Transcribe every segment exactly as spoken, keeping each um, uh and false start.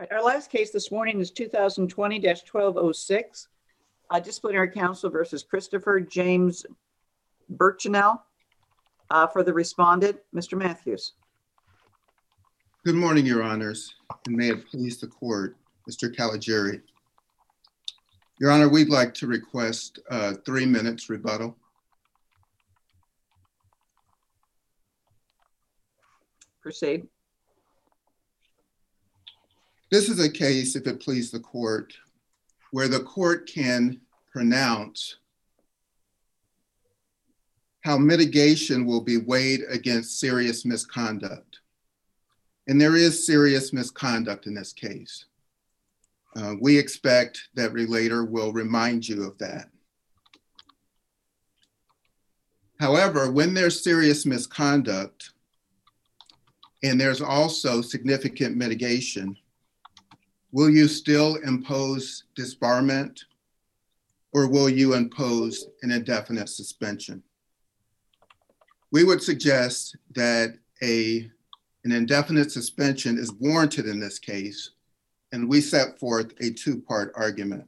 All right, our last case this morning is two thousand twenty dash twelve oh six, uh, Disciplinary Counsel versus Christopher James Burchinell. Uh, for the respondent, Mister Matthews. Good morning, Your Honors, and may it please the court, Mister Caligiuri. Your Honor, we'd like to request uh, three minutes rebuttal. Proceed. This is a case, if it please the court, where the court can pronounce how mitigation will be weighed against serious misconduct. And there is serious misconduct in this case. Uh, we expect that Relator will remind you of that. However, when there's serious misconduct and there's also significant mitigation, will you still impose disbarment or will you impose an indefinite suspension? We would suggest that a, an indefinite suspension is warranted in this case, and we set forth a two-part argument.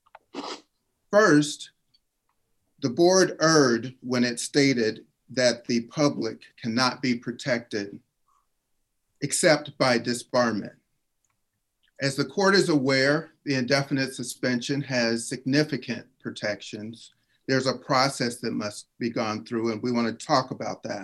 First, the board erred when it stated that the public cannot be protected except by disbarment. As the court is aware, the indefinite suspension has significant protections. There's a process that must be gone through, and we want to talk about that.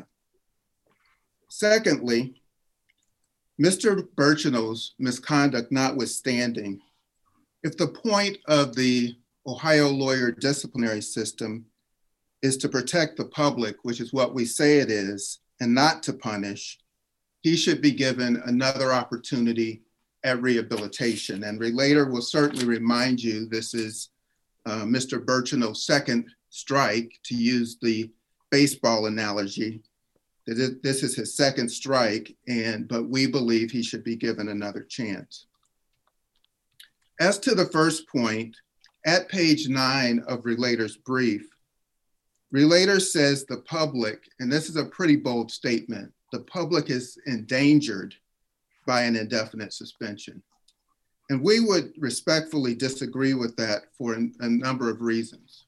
Secondly, Mister Burchinell's misconduct notwithstanding, if the point of the Ohio lawyer disciplinary system is to protect the public, which is what we say it is, and not to punish, he should be given another opportunity at rehabilitation. And Relator will certainly remind you this is uh, Mister Burchinell's second strike, to use the baseball analogy. This is his second strike, and but we believe he should be given another chance. As to the first point, at page nine of Relator's brief, Relator says the public, and this is a pretty bold statement, the public is endangered by an indefinite suspension. And we would respectfully disagree with that for a number of reasons.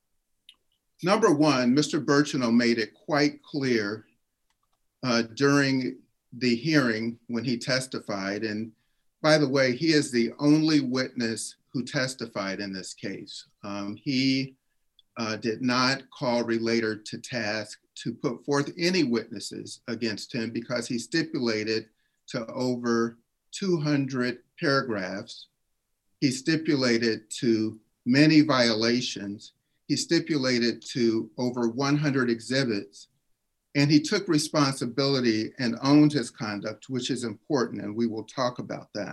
Number one, Mister Burchinell made it quite clear uh, during the hearing when he testified, and by the way, he is the only witness who testified in this case. Um, he uh, did not call Relator to task to put forth any witnesses against him because he stipulated to over two hundred paragraphs. He stipulated to many violations. He stipulated to over one hundred exhibits, and he took responsibility and owned his conduct, which is important, and we will talk about that.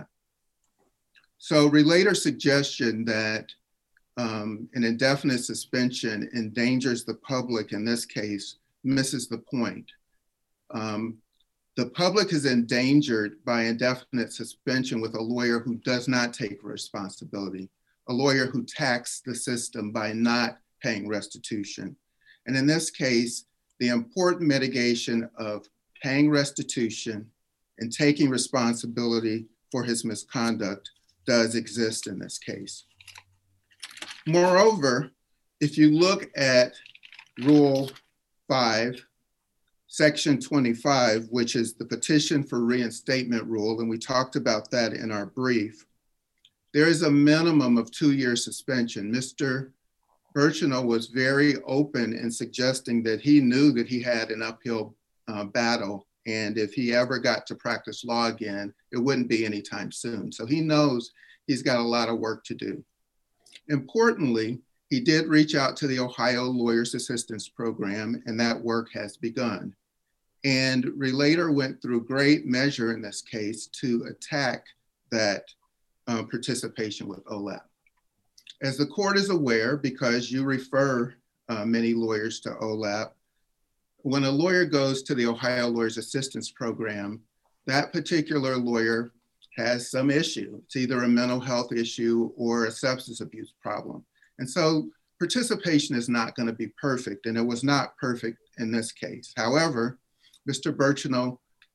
So Relator's suggestion that um, an indefinite suspension endangers the public in this case misses the point. Um, the public is endangered by indefinite suspension with a lawyer who does not take responsibility, a lawyer who taxed the system by not paying restitution. And in this case, the important mitigation of paying restitution and taking responsibility for his misconduct does exist in this case. Moreover, if you look at Rule five, Section twenty-five, which is the petition for reinstatement rule, and we talked about that in our brief, there is a minimum of two-year suspension. Mister Burchinell was very open in suggesting that he knew that he had an uphill uh, battle, and if he ever got to practice law again, it wouldn't be anytime soon. So he knows he's got a lot of work to do. Importantly, he did reach out to the Ohio Lawyers Assistance Program, and that work has begun. And Relator went through great measure in this case to attack that uh, participation with O L A P. As the court is aware, because you refer uh, many lawyers to O L A P, when a lawyer goes to the Ohio Lawyers Assistance Program, that particular lawyer has some issue. It's either a mental health issue or a substance abuse problem. And so participation is not going to be perfect, and it was not perfect in this case. However, Mister Burchinell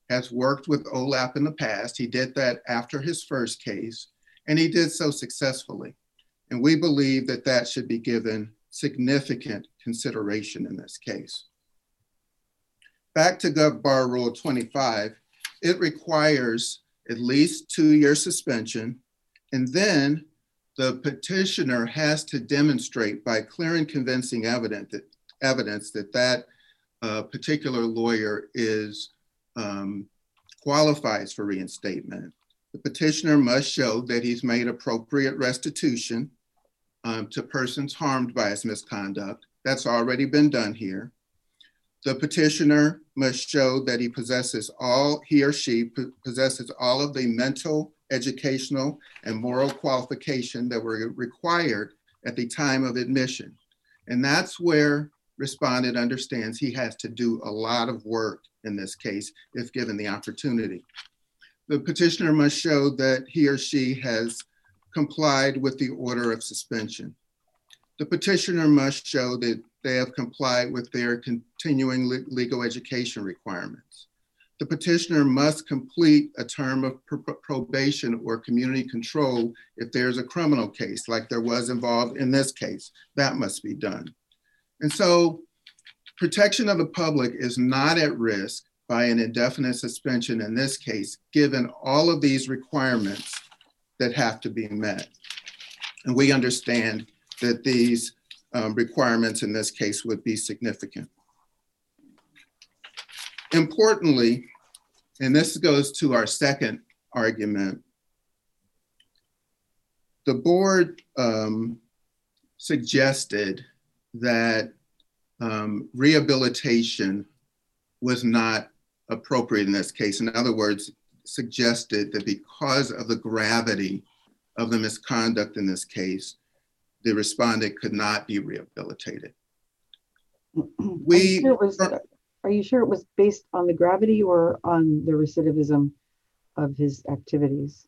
has worked with O LAP in the past. He did that after his first case, and he did so successfully. And we believe that that should be given significant consideration in this case. Back to Gov Bar Rule twenty-five, it requires at least two-year suspension, and then the petitioner has to demonstrate by clear and convincing evidence that, evidence that that uh, particular lawyer is um, qualifies for reinstatement. The petitioner must show that he's made appropriate restitution um, to persons harmed by his misconduct. That's already been done here. The petitioner must show that he possesses all, he or she possesses all of the mental, educational, and moral qualification that were required at the time of admission. And that's where respondent understands he has to do a lot of work in this case, if given the opportunity. The petitioner must show that he or she has complied with the order of suspension. The petitioner must show that they have complied with their continuing le- legal education requirements. The petitioner must complete a term of pr- probation or community control if there's a criminal case, like there was involved in this case. That must be done. And so protection of the public is not at risk by an indefinite suspension in this case, given all of these requirements that have to be met. And we understand that these um, requirements in this case would be significant. Importantly, and this goes to our second argument, the board um, suggested that um, rehabilitation was not appropriate in this case. In other words, suggested that because of the gravity of the misconduct in this case, the respondent could not be rehabilitated. We, are, you sure it was, are you sure it was based on the gravity or on the recidivism of his activities?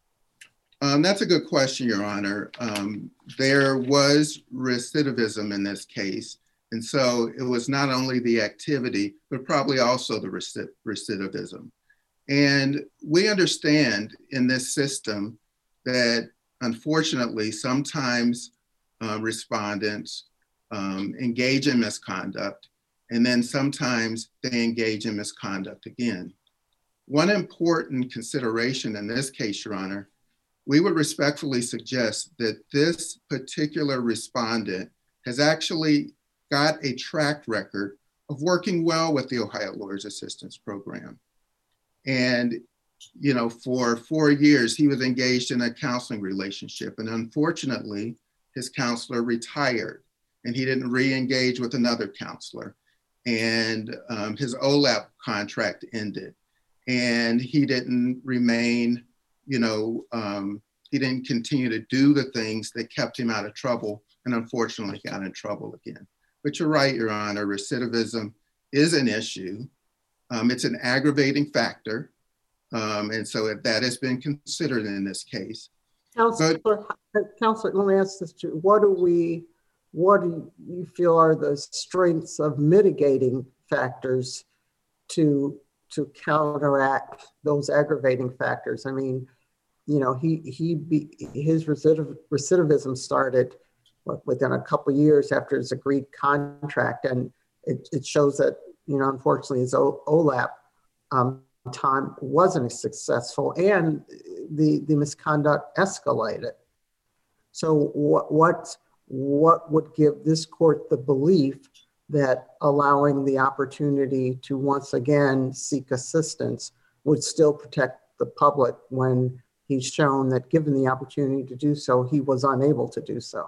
Um, that's a good question, Your Honor. Um, there was recidivism in this case. And so it was not only the activity, but probably also the recid recidivism. And we understand in this system that unfortunately, sometimes uh, respondents um, engage in misconduct, and then sometimes they engage in misconduct again. One important consideration in this case, Your Honor, we would respectfully suggest that this particular respondent has actually got a track record of working well with the Ohio Lawyers Assistance Program. And, you know, for four years, he was engaged in a counseling relationship. And unfortunately, his counselor retired and he didn't re-engage with another counselor. And um, his O LAP contract ended and he didn't remain, you know, um, he didn't continue to do the things that kept him out of trouble, and unfortunately got in trouble again. But you're right, Your Honor, recidivism is an issue. Um, it's an aggravating factor. Um, and so that has been considered in this case. Counselor, but, Counselor, let me ask this to you. What do we, what do you feel are the strengths of mitigating factors to, to counteract those aggravating factors? I mean, you know, he, he be, his recidiv recidivism started what, within a couple of years after his agreed contract. And it, it shows that, you know, unfortunately his O LAP um, time wasn't as successful and the, the misconduct escalated. So what, what, what would give this court the belief that allowing the opportunity to once again seek assistance would still protect the public when he's shown that given the opportunity to do so, he was unable to do so?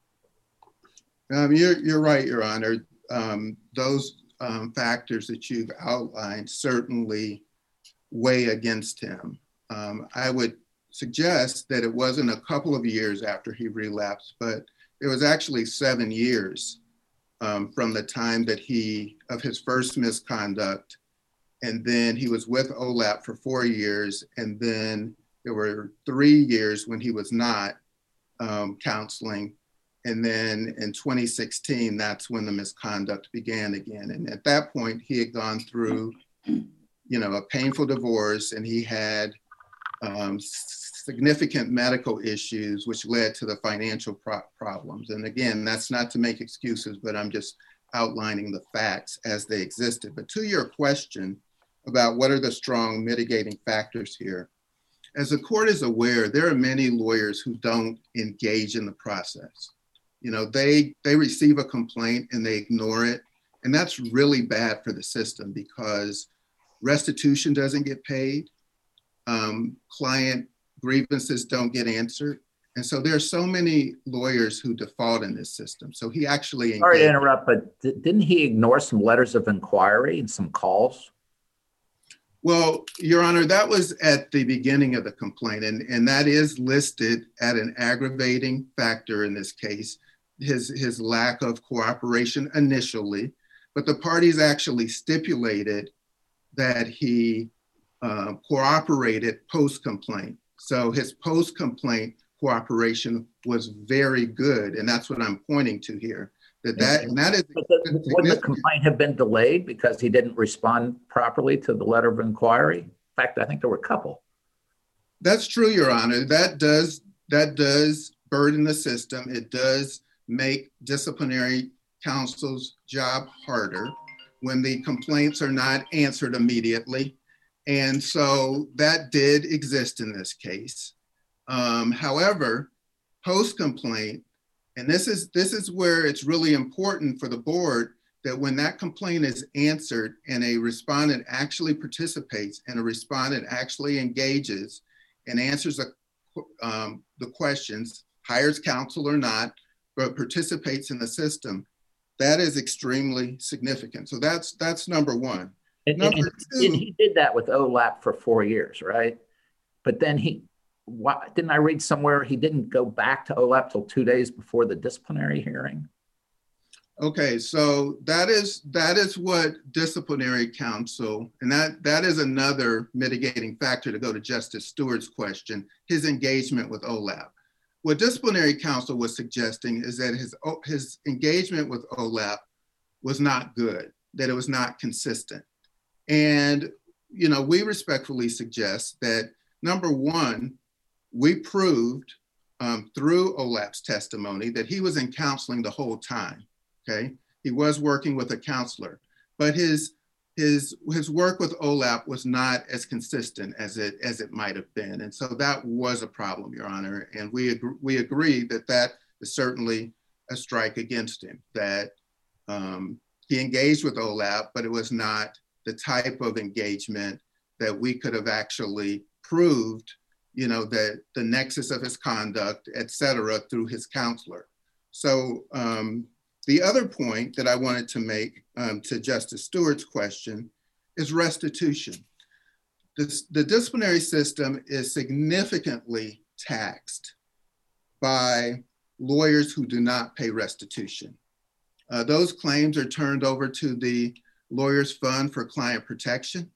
Um, you're, you're right, Your Honor. Um, those um, factors that you've outlined certainly weigh against him. Um, I would suggest that it wasn't a couple of years after he relapsed, but it was actually seven years um, from the time that he, of his first misconduct, and then he was with O LAP for four years, and then there were three years when he was not um, counseling. And then in twenty sixteen, that's when the misconduct began again. And at that point, he had gone through you know, a painful divorce, and he had um, significant medical issues, which led to the financial pro problems. And again, that's not to make excuses, but I'm just outlining the facts as they existed. But to your question about what are the strong mitigating factors here, as the court is aware, there are many lawyers who don't engage in the process. You know, they, they receive a complaint and they ignore it. And that's really bad for the system because restitution doesn't get paid. Um, client grievances don't get answered. And so there are so many lawyers who default in this system. So he actually Sorry to engaged. interrupt, but didn't he ignore some letters of inquiry and some calls? Well, Your Honor, that was at the beginning of the complaint, and, and that is listed at an aggravating factor in this case, his, his lack of cooperation initially, but the parties actually stipulated that he uh, cooperated post-complaint. So his post-complaint cooperation was very good, and that's what I'm pointing to here. That that, and that is the, wouldn't the complaint have been delayed because he didn't respond properly to the letter of inquiry? In fact, I think there were a couple. That's true, Your Honor. That does that does burden the system. It does make disciplinary counsel's job harder when the complaints are not answered immediately. And so that did exist in this case. Um, however, post-complaint, and this is, this is where it's really important for the board that when that complaint is answered and a respondent actually participates and a respondent actually engages and answers a, um, the questions, hires counsel or not, but participates in the system, that is extremely significant. So that's, that's number one. And, number and, two, and he did that with O LAP for four years, right? But then he, why, didn't I read somewhere he didn't go back to O LAP till two days before the disciplinary hearing? Okay, so that is that is what disciplinary counsel, and that that is another mitigating factor to go to Justice Stewart's question, his engagement with O LAP. What disciplinary counsel was suggesting is that his his engagement with O LAP was not good, that it was not consistent. And you know, we respectfully suggest that number one, we proved um, through O LAP's testimony that he was in counseling the whole time. Okay, he was working with a counselor, but his his his work with O LAP was not as consistent as it as it might have been, and so that was a problem, Your Honor. And we agree, we agree that that is certainly a strike against him. That um, he engaged with O LAP, but it was not the type of engagement that we could have actually proved, you know, that the nexus of his conduct, et cetera, through his counselor. So um, the other point that I wanted to make um, to Justice Stewart's question is restitution. This, the disciplinary system is significantly taxed by lawyers who do not pay restitution. Uh, those claims are turned over to the Lawyers Fund for Client Protection.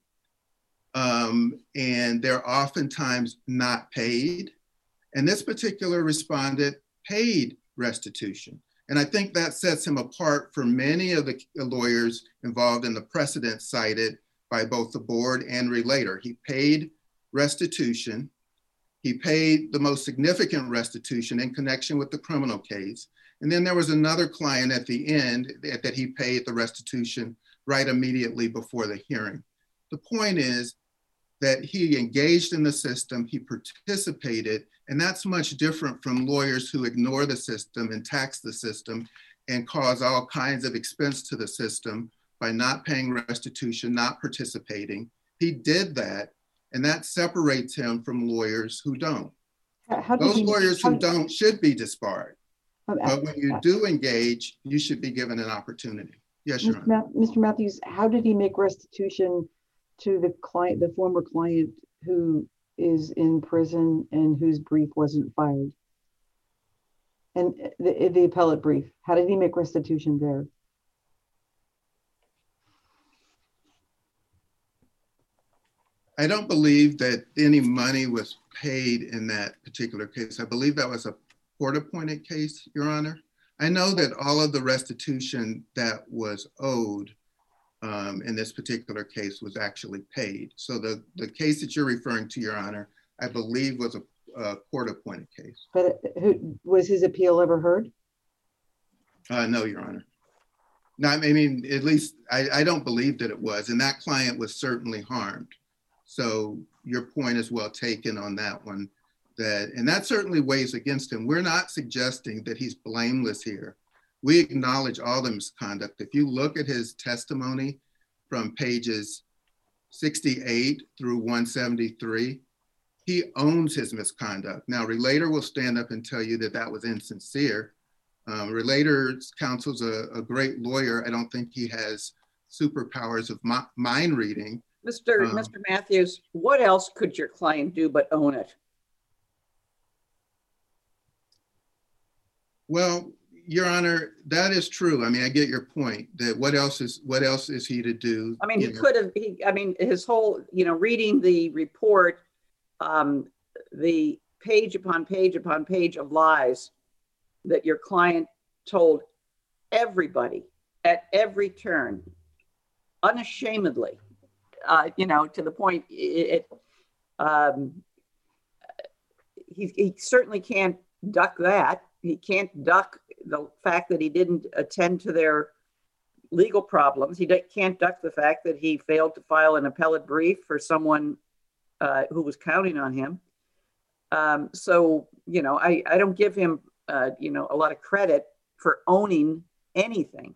Um, and they're oftentimes not paid. And this particular respondent paid restitution. And I think that sets him apart from many of the lawyers involved in the precedent cited by both the board and Relator. He paid restitution. He paid the most significant restitution in connection with the criminal case. And then there was another client at the end that, that he paid the restitution right immediately before the hearing. The point is that he engaged in the system, he participated, and that's much different from lawyers who ignore the system and tax the system and cause all kinds of expense to the system by not paying restitution, not participating. He did that, and that separates him from lawyers who don't. How did Those he, lawyers how, who don't should be disbarred. um, But when you do engage, you should be given an opportunity. Yes, Your Honor. Mister Matthews, how did he make restitution to the client, the former client who is in prison and whose brief wasn't filed? And the, the appellate brief, how did he make restitution there? I don't believe that any money was paid in that particular case. I believe that was a court-appointed case, Your Honor. I know that all of the restitution that was owed um, in this particular case was actually paid. So the, the case that you're referring to, Your Honor, I believe was a, a court-appointed case. But who, was his appeal ever heard? Uh, no, Your Honor. No, I mean, at least I, I don't believe that it was, and that client was certainly harmed. So your point is well taken on that one. That, and that certainly weighs against him. We're not suggesting that he's blameless here. We acknowledge all the misconduct. If you look at his testimony from pages sixty-eight through one seventy-three, he owns his misconduct. Now, Relator will stand up and tell you that that was insincere. Um, Relator's counsel's a, a great lawyer. I don't think he has superpowers of mi- mind reading. Mister Um, Mister Matthews, what else could your client do but own it? Well, Your Honor, that is true. I mean, I get your point that what else is what else is he to do? I mean, he You know, could have, he, I mean, his whole, you know, reading the report, um, the page upon page upon page of lies that your client told everybody at every turn, unashamedly, uh, you know, to the point it, it um, he, he certainly can't duck that. He can't duck the fact that he didn't attend to their legal problems. He can't duck the fact that he failed to file an appellate brief for someone uh, who was counting on him. Um, so, you know, I, I don't give him, uh, you know, a lot of credit for owning anything.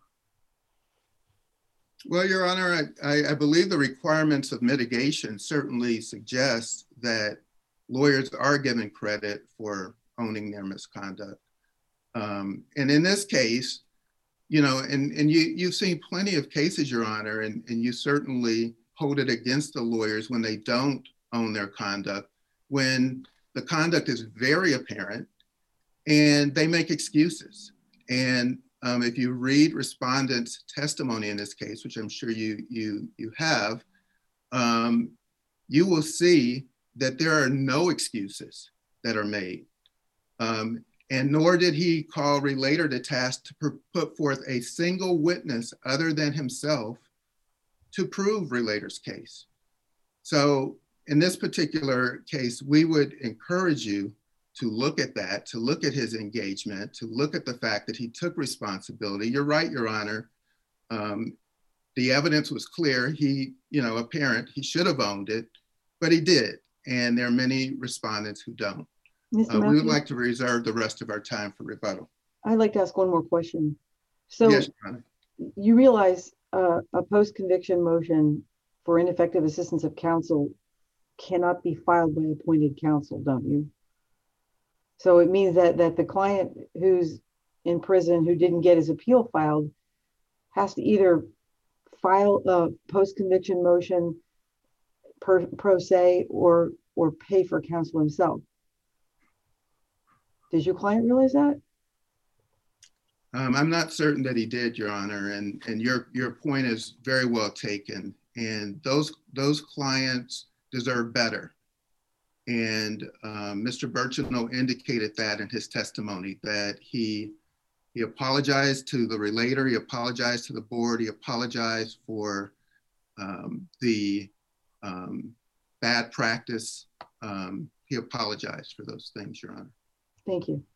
Well, Your Honor, I, I, I believe the requirements of mitigation certainly suggest that lawyers are given credit for owning their misconduct. Um, and in this case, you know, and, and you, you've seen plenty of cases, Your Honor, and, and you certainly hold it against the lawyers when they don't own their conduct, when the conduct is very apparent and they make excuses. And um, if you read respondents' testimony in this case, which I'm sure you, you, you have, um, you will see that there are no excuses that are made. Um, and nor did he call Relator to task to pr- put forth a single witness other than himself to prove Relator's case. So in this particular case, we would encourage you to look at that, to look at his engagement, to look at the fact that he took responsibility. You're right, Your Honor. Um, the evidence was clear. He, you know, apparent, he should have owned it, but he did. And there are many respondents who don't. Mister Uh, we would Matthews, like to reserve the rest of our time for rebuttal. I'd like to ask one more question. So Yes, Your Honor. you realize uh, a post-conviction motion for ineffective assistance of counsel cannot be filed by appointed counsel, don't you? So it means that that the client who's in prison who didn't get his appeal filed has to either file a post-conviction motion per pro se or or pay for counsel himself. Does your client realize that? Um, I'm not certain that he did, Your Honor, and, and your, your point is very well taken. And those, those clients deserve better. And um, Mister Birchenough indicated that in his testimony, that he, he apologized to the relator, he apologized to the board, he apologized for um, the um, bad practice. Um, he apologized for those things, Your Honor. Thank you.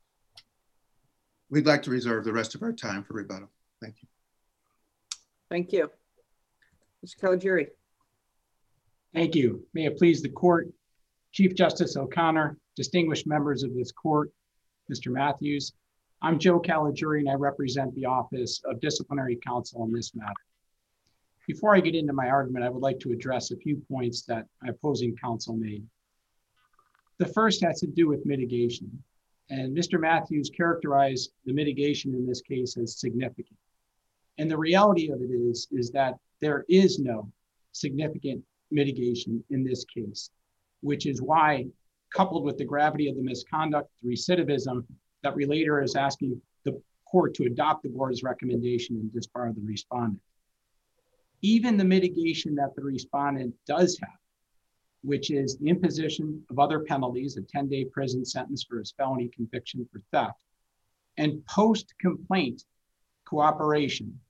We'd like to reserve the rest of our time for rebuttal. Thank you. Thank you. Mister Caligiuri. Thank you. May it please the court, Chief Justice O'Connor, distinguished members of this court, Mister Matthews. I'm Joe Caligiuri and I represent the Office of Disciplinary Counsel on this matter. Before I get into my argument, I would like to address a few points that my opposing counsel made. The first has to do with mitigation. And Mister Matthews characterized the mitigation in this case as significant. And the reality of it is, is that there is no significant mitigation in this case, which is why, coupled with the gravity of the misconduct, the recidivism, that Relator is asking the court to adopt the board's recommendation and disbar the respondent. Even the mitigation that the respondent does have, which is the imposition of other penalties, a ten-day prison sentence for his felony conviction for theft, and post-complaint cooperation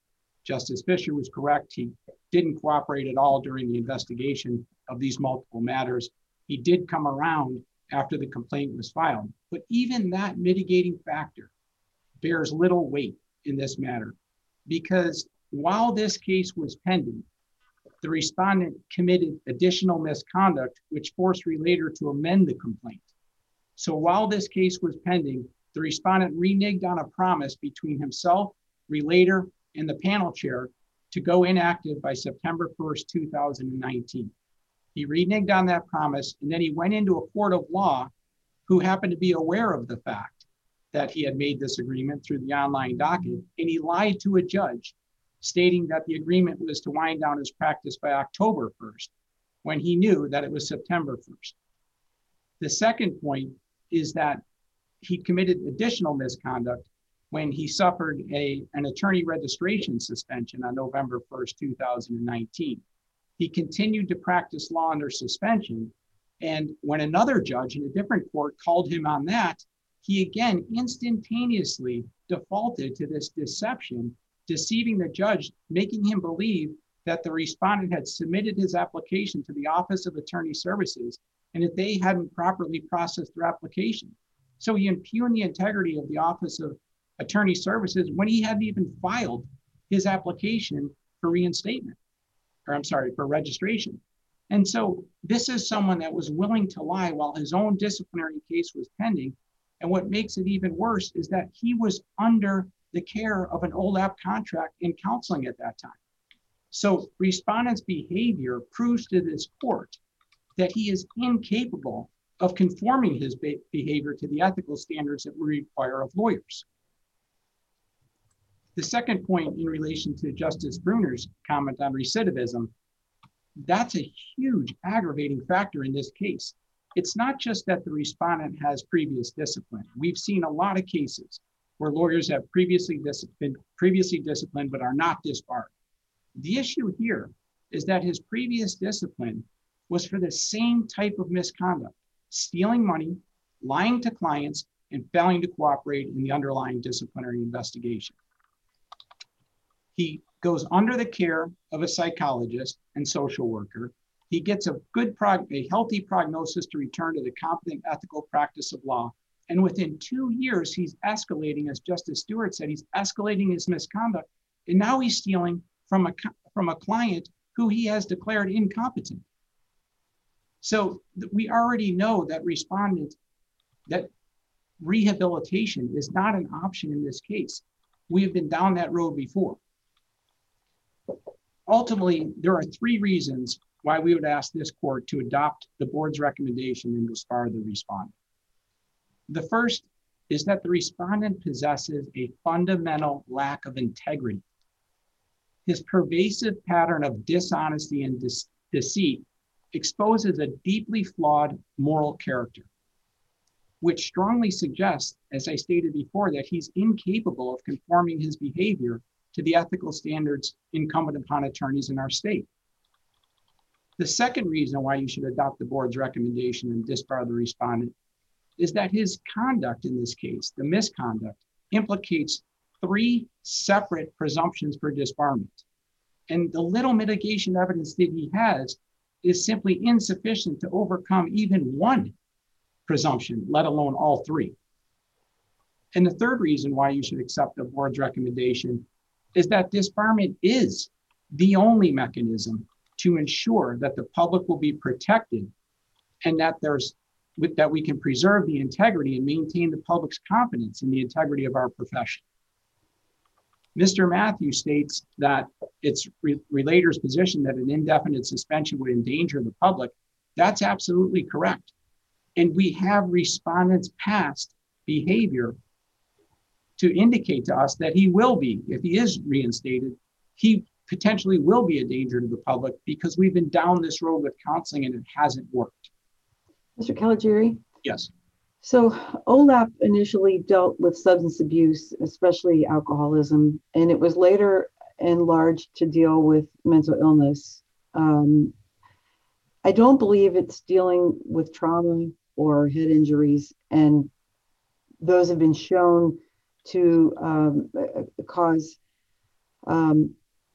Justice Fisher was correct. He didn't cooperate at all during the investigation of these multiple matters. He did come around after the complaint was filed. But even that mitigating factor bears little weight in this matter, because while this case was pending, the respondent committed additional misconduct, which forced Relator to amend the complaint. So while this case was pending, the respondent reneged on a promise between himself, Relator, and the panel chair to go inactive by September first, two thousand nineteen. He reneged on that promise, and then he went into a court of law who happened to be aware of the fact that he had made this agreement through the online docket, and he lied to a judge, stating that the agreement was to wind down his practice by October first, when he knew that it was September first. The second point is that he committed additional misconduct when he suffered a, an attorney registration suspension on November first, two thousand nineteen. He continued to practice law under suspension, and when another judge in a different court called him on that, he again instantaneously defaulted to this deception, deceiving the judge, making him believe that the respondent had submitted his application to the Office of Attorney Services and that they hadn't properly processed their application. So he impugned the integrity of the Office of Attorney Services when he hadn't even filed his application for reinstatement, or I'm sorry, for registration. And so this is someone that was willing to lie while his own disciplinary case was pending. And what makes it even worse is that he was under the care of an O LAP contract in counseling at that time. So respondent's behavior proves to this court that he is incapable of conforming his be- behavior to the ethical standards that we require of lawyers. The second point in relation to Justice Bruner's comment on recidivism, that's a huge aggravating factor in this case. It's not just that the respondent has previous discipline. We've seen a lot of cases where lawyers have previously disciplined, previously disciplined but are not disbarred. The issue here is that his previous discipline was for the same type of misconduct: stealing money, lying to clients, and failing to cooperate in the underlying disciplinary investigation. He goes under the care of a psychologist and social worker. He gets a good, prog- a healthy prognosis to return to the competent ethical practice of law. And within two years, he's escalating, as Justice Stewart said, he's escalating his misconduct. And now he's stealing from a, from a client who he has declared incompetent. So we already know that respondent, that rehabilitation is not an option in this case. We have been down that road before. Ultimately, there are three reasons why we would ask this court to adopt the board's recommendation and disbar the respondent. The first is that the respondent possesses a fundamental lack of integrity. His pervasive pattern of dishonesty and de- deceit exposes a deeply flawed moral character, which strongly suggests, as I stated before, that he's incapable of conforming his behavior to the ethical standards incumbent upon attorneys in our state. The second reason why you should adopt the board's recommendation and disbar the respondent is that his conduct in this case, the misconduct, implicates three separate presumptions for disbarment. And the little mitigation evidence that he has is simply insufficient to overcome even one presumption, let alone all three. And the third reason why you should accept the board's recommendation is that disbarment is the only mechanism to ensure that the public will be protected and that there's with, that we can preserve the integrity and maintain the public's confidence in the integrity of our profession. Mister Matthews states that it's re- Relator's position that an indefinite suspension would endanger the public. That's absolutely correct. And we have respondents' past behavior to indicate to us that he will be, if he is reinstated, he potentially will be a danger to the public because we've been down this road with counseling and it hasn't worked. Mister Caligiuri? Yes. So O LAP initially dealt with substance abuse, especially alcoholism, and it was later enlarged to deal with mental illness. Um, I don't believe it's dealing with trauma or head injuries, and those have been shown to um, cause um,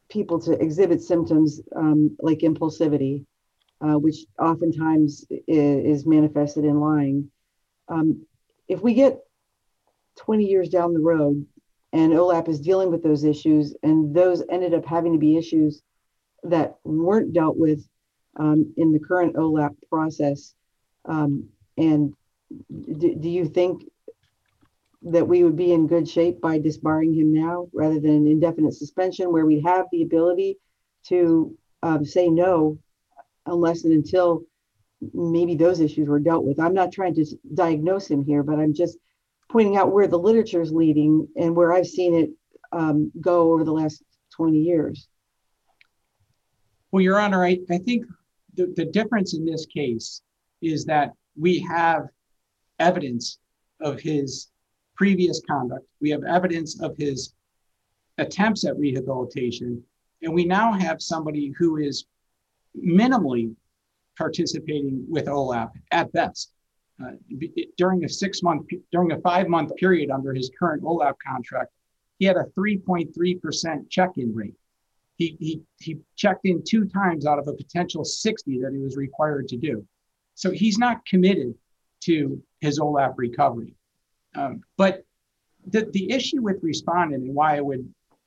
people to exhibit symptoms um, like impulsivity, uh, which oftentimes is, is manifested in lying. Um, if we get twenty years down the road and O LAP is dealing with those issues, and those ended up having to be issues that weren't dealt with um, in the current O LAP process, um, and do, do you think that we would be in good shape by disbarring him now rather than an indefinite suspension, where we have the ability to um, say no unless and until maybe those issues were dealt with? I'm not trying to diagnose him here, but I'm just pointing out where the literature is leading and where I've seen it um, go over the last twenty years. Well, Your Honor, I, I think the, the difference in this case is that we have evidence of his previous conduct. We have evidence of his attempts at rehabilitation, and we now have somebody who is minimally participating with O LAP at best. Uh, during a six month, during a five month period under his current O LAP contract, he had a three point three percent check-in rate. He, he, he checked in two times out of a potential sixty that he was required to do. So he's not committed to his O LAP recovery. Um, but the, the issue with respondent, and why I would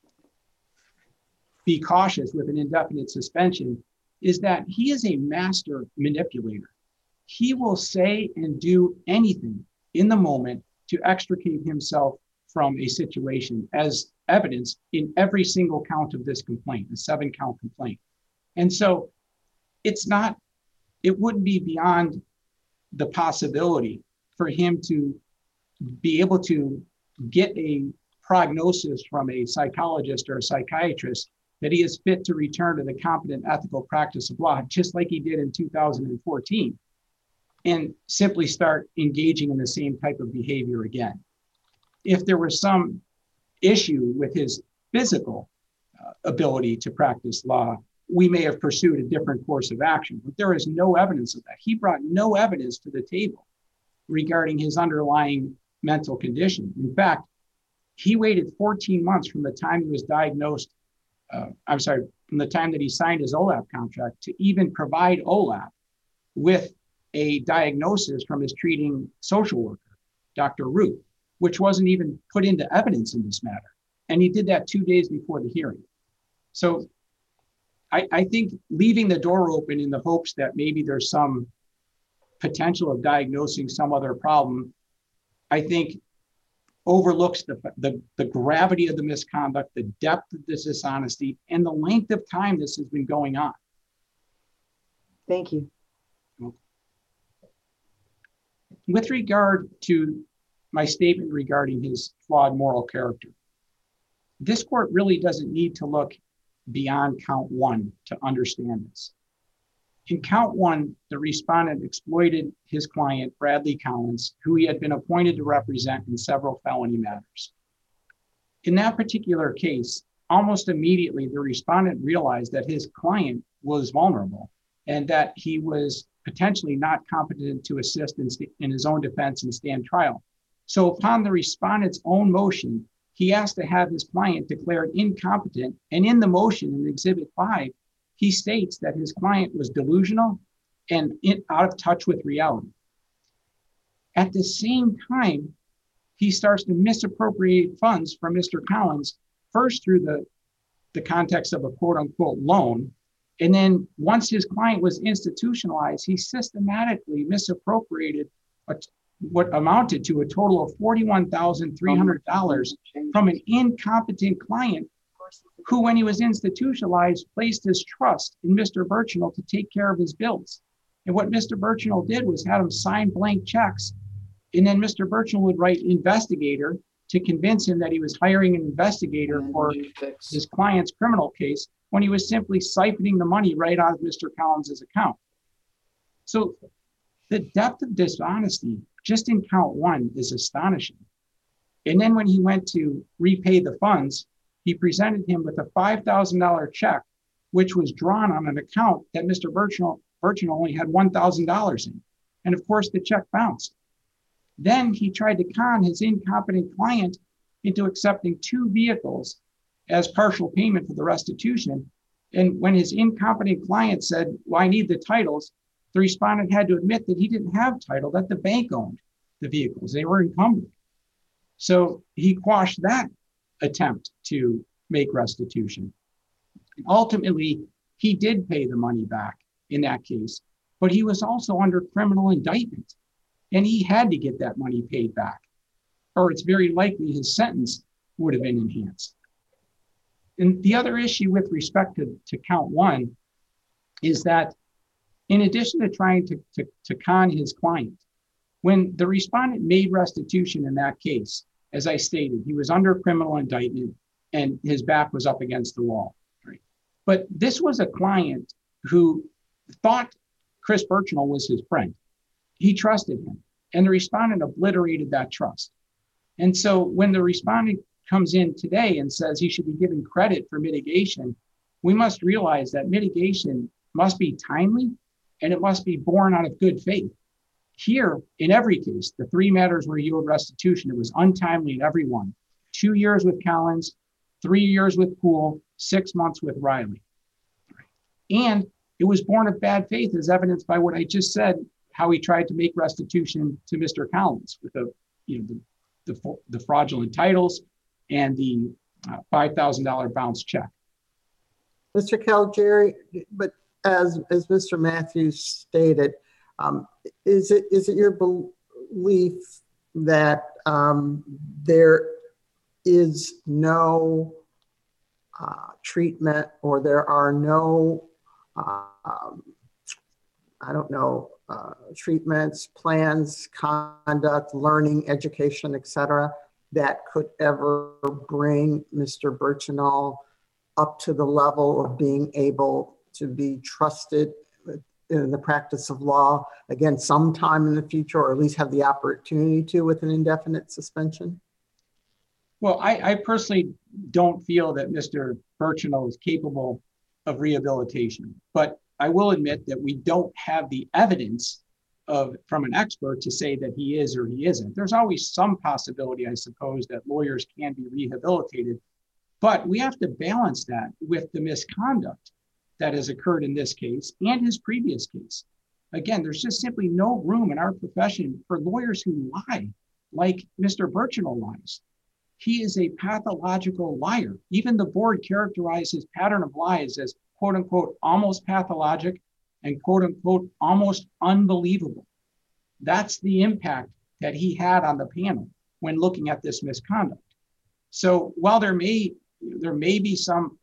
be cautious with an indefinite suspension, is that he is a master manipulator. He will say and do anything in the moment to extricate himself from a situation, as evidenced in every single count of this complaint, the seven count complaint. And so it's not, it wouldn't be beyond the possibility for him to be able to get a prognosis from a psychologist or a psychiatrist that he is fit to return to the competent ethical practice of law, just like he did in two thousand fourteen, and simply start engaging in the same type of behavior again. If there was some issue with his physical uh, ability to practice law, we may have pursued a different course of action, but there is no evidence of that. He brought no evidence to the table regarding his underlying mental condition. In fact, he waited fourteen months from the time he was diagnosed, uh, I'm sorry, from the time that he signed his O LAP contract to even provide O LAP with a diagnosis from his treating social worker, Doctor Ruth, which wasn't even put into evidence in this matter. And he did that two days before the hearing. So I, I think leaving the door open in the hopes that maybe there's some potential of diagnosing some other problem, I think overlooks the, the, the gravity of the misconduct, the depth of this dishonesty, and the length of time this has been going on. Thank you. With regard to my statement regarding his flawed moral character, this court really doesn't need to look beyond count one to understand this. In count one, the respondent exploited his client, Bradley Collins, who he had been appointed to represent in several felony matters. In that particular case, almost immediately, the respondent realized that his client was vulnerable and that he was potentially not competent to assist in, in his own defense and stand trial. So upon the respondent's own motion, he asked to have his client declared incompetent, and in the motion in Exhibit five, he states that his client was delusional and in, out of touch with reality. At the same time, he starts to misappropriate funds from Mister Collins, first through the, the context of a quote unquote loan. And then once his client was institutionalized, he systematically misappropriated a, what amounted to a total of forty-one thousand three hundred dollars from an incompetent client who, when he was institutionalized, placed his trust in Mister Birchnell to take care of his bills. And what Mister Birchnell did was had him sign blank checks. And then Mister Birchnell would write investigator to convince him that he was hiring an investigator for his client's criminal case, when he was simply siphoning the money right out of Mister Collins's account. So the depth of dishonesty just in count one is astonishing. And then when he went to repay the funds, he presented him with a five thousand dollars check, which was drawn on an account that Mister Birchnell, Birchnell only had one thousand dollars in. And of course, the check bounced. Then he tried to con his incompetent client into accepting two vehicles as partial payment for the restitution. And when his incompetent client said, well, I need the titles, the respondent had to admit that he didn't have title, that the bank owned the vehicles. They were encumbered. So he quashed that attempt to make restitution. Ultimately, he did pay the money back in that case, but he was also under criminal indictment, and he had to get that money paid back, or it's very likely his sentence would have been enhanced. And the other issue with respect to, to count one is that in addition to trying to, to, to con his client, when the respondent made restitution in that case, as I stated, he was under criminal indictment and his back was up against the wall. Right? But this was a client who thought Chris Birchnell was his friend. He trusted him, and the respondent obliterated that trust. And so when the respondent comes in today and says he should be given credit for mitigation, we must realize that mitigation must be timely and it must be born out of good faith. Here, in every case, the three matters where yield restitution, it was untimely in every one. Two years with Collins, three years with Poole, six months with Riley. And it was born of bad faith, as evidenced by what I just said, how he tried to make restitution to Mister Collins with the, you know, the, the, the fraudulent titles and the uh, five thousand dollars bounce check. Mister Caligiuri, but as, as Mister Matthews stated, um, is it is it your belief that um, there is no uh, treatment, or there are no, uh, um, I don't know, uh, treatments, plans, conduct, learning, education, et cetera, that could ever bring Mister Birchnell up to the level of being able to be trusted in the practice of law again sometime in the future, or at least have the opportunity to with an indefinite suspension? Well, I, I personally don't feel that Mister Birchnell is capable of rehabilitation, but I will admit that we don't have the evidence of from an expert to say that he is or he isn't. There's always some possibility, I suppose, that lawyers can be rehabilitated, but we have to balance that with the misconduct that has occurred in this case and his previous case. Again, there's just simply no room in our profession for lawyers who lie like Mister Birchnell lies. He is a pathological liar. Even the board characterized his pattern of lies as quote unquote almost pathologic and quote unquote almost unbelievable. That's the impact that he had on the panel when looking at this misconduct. So while there may there may be some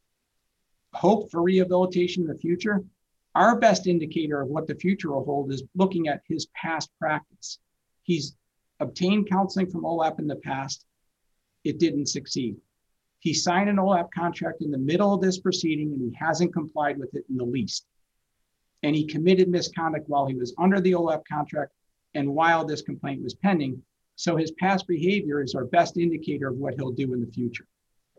hope for rehabilitation in the future, our best indicator of what the future will hold is looking at his past practice. He's obtained counseling from O L A P in the past. It didn't succeed. He signed an O L A P contract in the middle of this proceeding and he hasn't complied with it in the least. And he committed misconduct while he was under the O L A P contract and while this complaint was pending. So his past behavior is our best indicator of what he'll do in the future.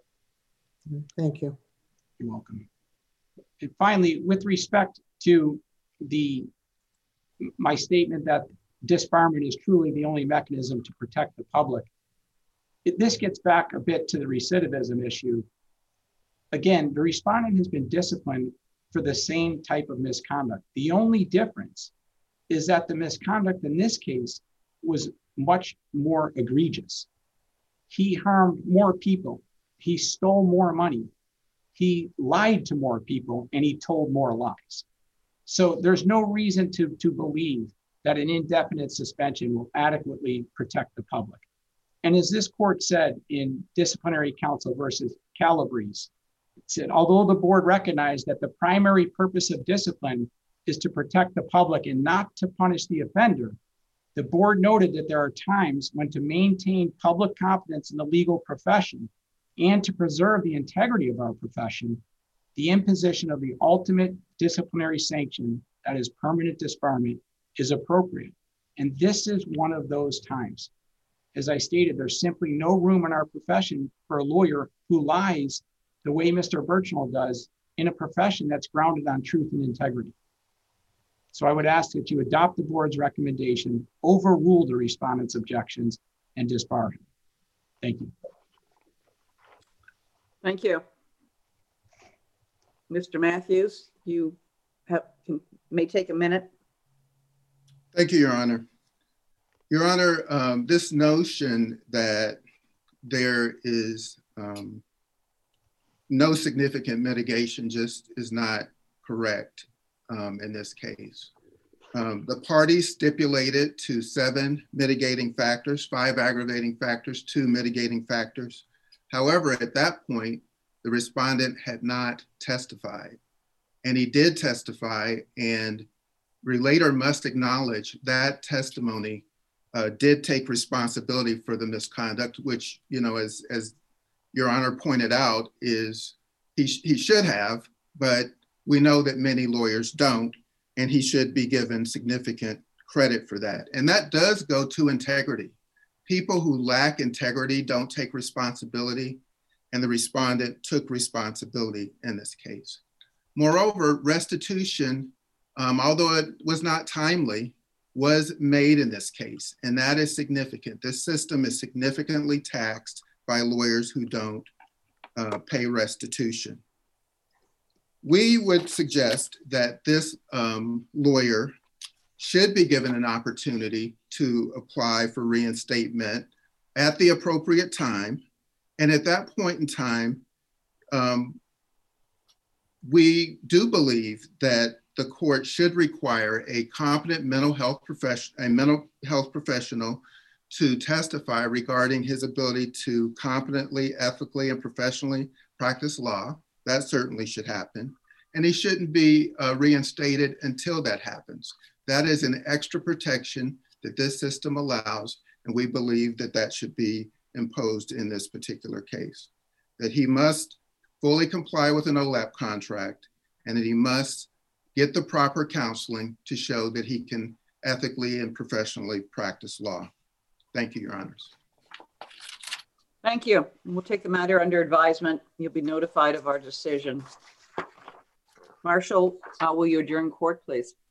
Thank you. You're welcome. And finally, with respect to the my statement that disbarment is truly the only mechanism to protect the public, it, this gets back a bit to the recidivism issue. Again, the respondent has been disciplined for the same type of misconduct. The only difference is that the misconduct in this case was much more egregious. He harmed more people. He stole more money. He lied to more people and he told more lies. So there's no reason to, to believe that an indefinite suspension will adequately protect the public. And as this court said in Disciplinary Counsel versus Calabrese, it said, although the board recognized that the primary purpose of discipline is to protect the public and not to punish the offender, the board noted that there are times when to maintain public confidence in the legal profession and to preserve the integrity of our profession, the imposition of the ultimate disciplinary sanction, that is permanent disbarment, is appropriate. And this is one of those times. As I stated, there's simply no room in our profession for a lawyer who lies the way Mister Birchnell does in a profession that's grounded on truth and integrity. So I would ask that you adopt the board's recommendation, overrule the respondent's objections, and disbar him. Thank you. Thank you. Mister Matthews, you have, can- may take a minute. Thank you, Your Honor. Your Honor, um, this notion that there is um, no significant mitigation just is not correct um, in this case. Um, the parties stipulated to seven mitigating factors, five aggravating factors, two mitigating factors. However, at that point, the respondent had not testified, and he did testify, and relator must acknowledge that testimony uh, did take responsibility for the misconduct, which, you know, as, as Your Honor pointed out, is he, sh he should have, but we know that many lawyers don't, and he should be given significant credit for that. And that does go to integrity. People who lack integrity don't take responsibility, and the respondent took responsibility in this case. Moreover, restitution, um, although it was not timely, was made in this case, and that is significant. This system is significantly taxed by lawyers who don't uh, pay restitution. We would suggest that this um, lawyer should be given an opportunity to apply for reinstatement at the appropriate time. And at that point in time, um, we do believe that the court should require a competent mental health professional, a mental health professional to testify regarding his ability to competently, ethically, and professionally practice law. That certainly should happen. And he shouldn't be uh, reinstated until that happens. That is an extra protection that this system allows, and we believe that that should be imposed in this particular case. That he must fully comply with an O LAP contract, and that he must get the proper counseling to show that he can ethically and professionally practice law. Thank you, Your Honors. Thank you. We'll take the matter under advisement. You'll be notified of our decision. Marshall, uh, will you adjourn court, please?